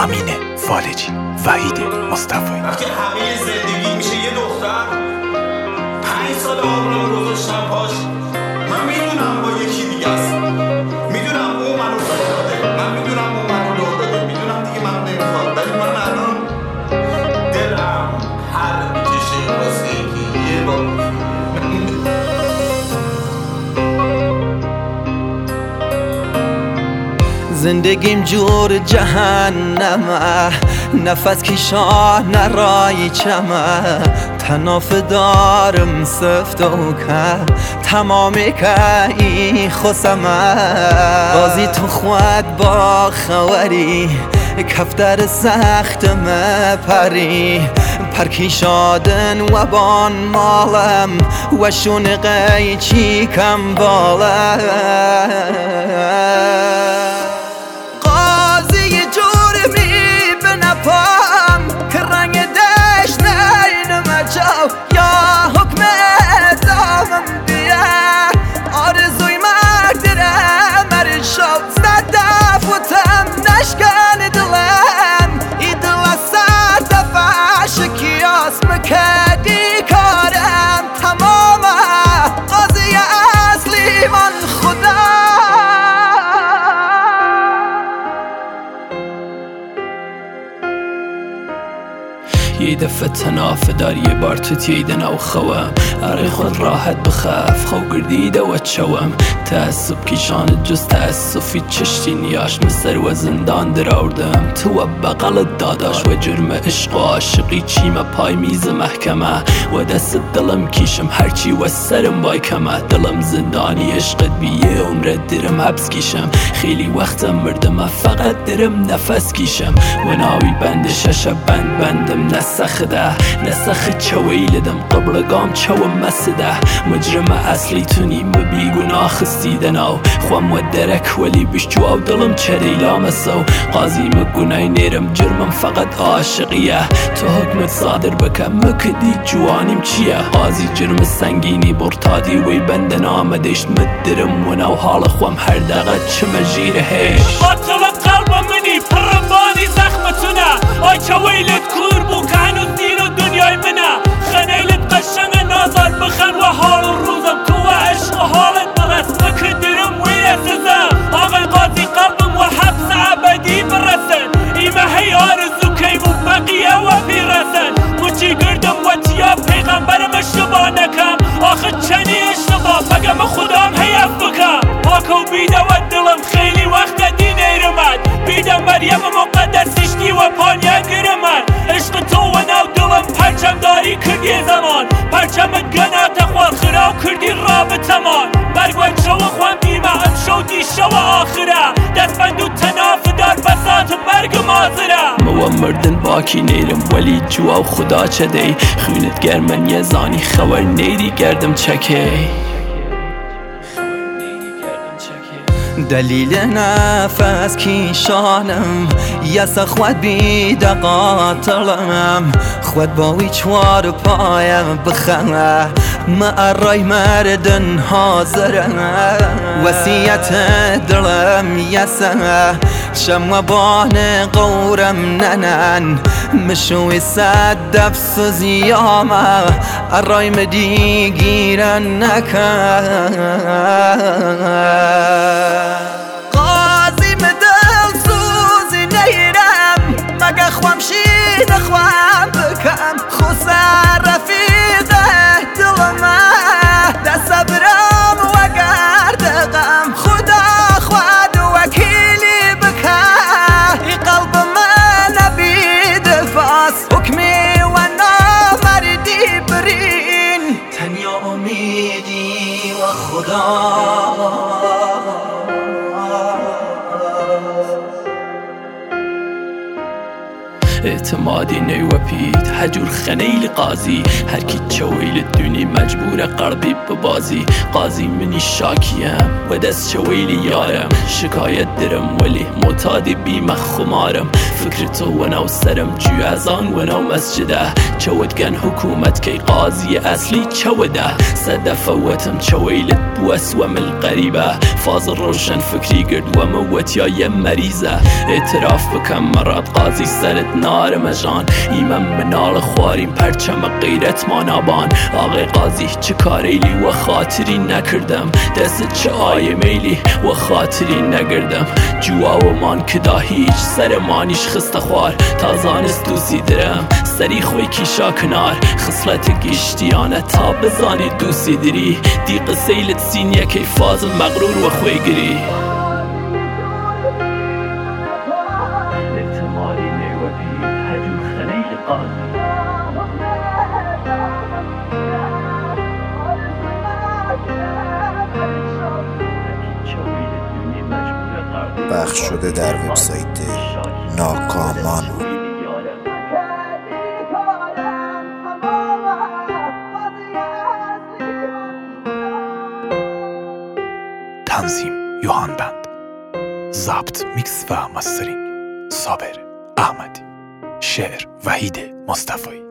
امین فالجی، وحید مصطفی. وقتی همه زندگی میشه یه دختر 5 سال عمرم گذاشتم پاش، من میدونم با یکی دیگه است، میدونم او منو فرستاده، من میدونم او منو لو داده، میدونم دیگه منو نمیخواد، ولی من الان دلم هر میکشه واسه اینکه یه بار زندگیم جور جهنمه، نفس کشان رای چمه، تناف دارم سفت و که تمامی که ای خسمه. بازی تو خود با خوری کفتر سختم پری، پرکی شادن و بان مالم و شونقی چی کم باله. یا حکم دامم بیه آرزوی مرگ درم مرد شو صدف و تم نشکن دلم ای دل سر دفع شکیاس مکدی کارم تمامه قاضی اصلی من خدا. یه دفعه تناف دار یه بار تو تیدن او خوام اره خود راحت بخاف خو گردیده و چوام تأسف کشان جز تأسفی چشتی نیاش مصر و زندان در آوردم تو و بغل داداش و جرم عشق و عاشقی چیمه پای میز محکمه و دست دلم کیشم هرچی و سرم بای کمه دلم زندانی عشقت بیه عمرت درم حبس کیشم خیلی وقتم مردم فقط درم نفس کیشم و ناوی بند شش بندم نسخ ده نسخ چویلدم قبرگام چوم مسده مجرم اصلی تونیم و بیگناه خستیدناو خوام و درک ولی بشجو او دلم چریلا مسو قاضی مگنای نیرم جرمم فقط عاشقیه تو حکمت صادر بکم مکدی جوانیم چیه قاضی جرم سنگینی برتادی وی بند نامدشت مدرم و نو حال خوام هر دقت چه مجیره هیش قاتل قلب منی پربانی زخمتونه آی چویلت کور بو که هنوز دین و دنیای منه خنیلت قشنگ نازار بخن و حال روزم تو و عشق و حالت برس مکدرم ویه سزم آقای قاضی قلبم و حبس عبدی برسن ایمه هی آرزو کیم و بقیه و بیرسن مچی گردم و تیا پیغمبرم اشتباه نکم آخه چنی اشتباه بگم خودم هیف بکم پاکو بیده و دلم خیلی وقت دی نیرمد بیده مریم مقدسیشتی و پانیا گرمد عشق تو و نو دلم پرچم داری کردی زمان پرچمت گناه تخوال خراو کردی رابطمان مرگ و شو خوام دیمه ام شو دی شو آخره دست بندو تناف دار بسات مرگ مازره مو مردن باکی نیرم ولی جوا خدا چه دی خونت گرمن یه زانی خبر نیدی گردم چکه دلیل نفس کیشانم یس خود بیده قاتلم خود باوی چوار پایم بخمه معرای مردن حاضرم وسیعت دلم یسمه شم بان قورم ننن مشوی صد دفس و زیامه ارای مدی گیرن نکن قاضی مدل سوزی نیرم مگه خوام شید خوام بکم خسر رفیقه دلمه دست برم و گردقم خدا خود وکیلی بکه ای قلب من نبید فاس حکمی و نامردی برین تنیا امیدی و خدا اعتمادی نیوپید هجور خنیل قاضی هر کی چویل دونی مجبور قلبی ببازی قاضی منی شاکیم و دست چویل یارم شکایت درم ولی معتاد بیم خمارم فکر تو و نو سرم جو از آن و نو مسجده چودگن حکومت که قاضی اصلی چوده صدف وتم چویلت بوسوم القریبه فاضل روشن فکری گرد و موت یا یه مریضه اعتراف بکم مراد قاضی سرت نار مجان ایمن منال خواریم پرچم غیرت ما نابان آقای قاضی چه کاریلی و خاطری نکردم دست چه آیه میلی و خاطری نگردم جوا و مان کدا هیچ سر مانیش خسته خوار تازانست دوسی درم سری خوی کیشا کنار خصلت گشتیانه تا بزانی دوسی دری دی قسیلت سینیه که فاضل مغرور و خوی گری احتمالی نیوپی هجو خلیل قاضی پخش شده در وبسایت ناکامان. تنظیم یوهان بند، ضبط میکس و مسترینگ صابر احمدی، شعر وحید مصطفی.